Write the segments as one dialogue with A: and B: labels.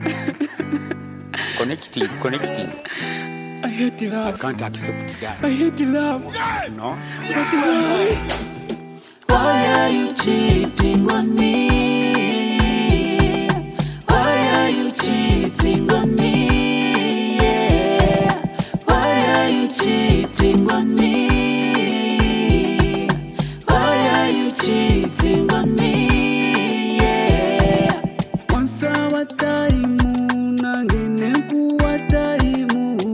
A: Connecting.
B: I hate love.
A: I can't accept that.
B: I hate love.
A: No?
B: But why?
C: Why are you cheating on me? Why are you cheating on me? Yeah. Why are you cheating on me? Why are you cheating on me? Yeah.
B: Once our time, nangene kuwa time.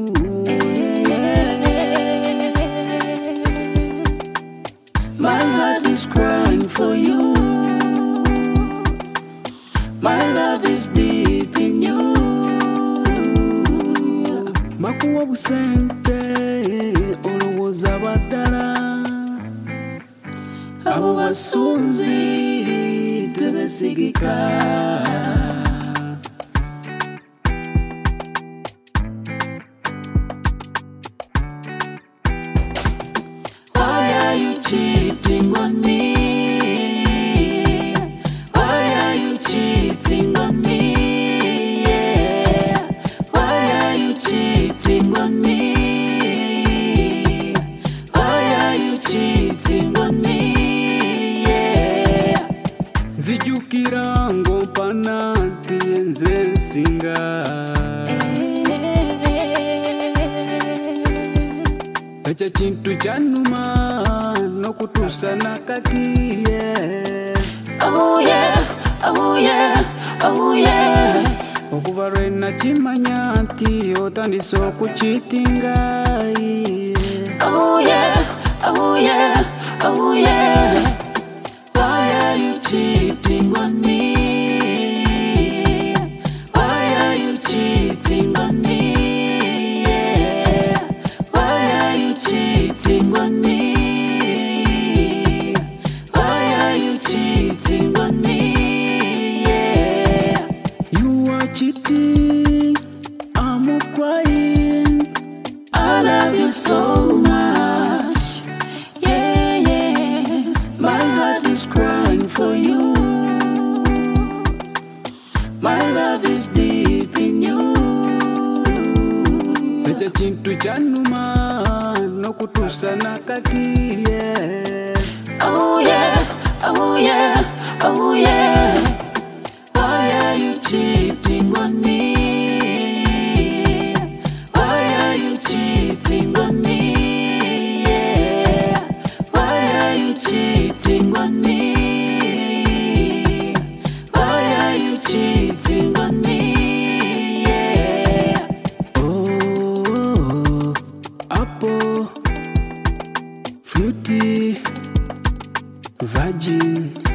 C: My heart is crying for you. My love is deep in you.
B: Bakuwa busente, olowoza badala.
C: Abo basunzi tebesigika. Why are you cheating on me? Why are you cheating on me? Yeah. Why are you cheating on me? Why are you cheating on me? Yeah.
B: Zijukira ngopana tienze nsinga. Echa chintu chanuma nokutusa nakati, yeah.
C: Oh yeah, oh yeah, oh yeah.
B: Okuva lwena chimanya nti otandise okuchitinga, yeah.
C: Oh yeah, oh yeah, oh yeah. Why are you cheating on me? Why are you cheating on me? Yeah. Why are you cheating on me? Why are you cheating on me? Yeah.
B: You are cheating, I'm crying.
C: I love you so much. Yeah, yeah. My heart is crying for you. My love is deep in you.
B: Echa chintu chanuma nokutusa nakati, yeah.
C: Oh yeah, oh yeah, oh yeah. Why are you cheating on me? Why are you cheating on me? Yeah. Why are you cheating on me? Why are you cheating on me? Yeah.
B: Oh, apple, fruity, virgin.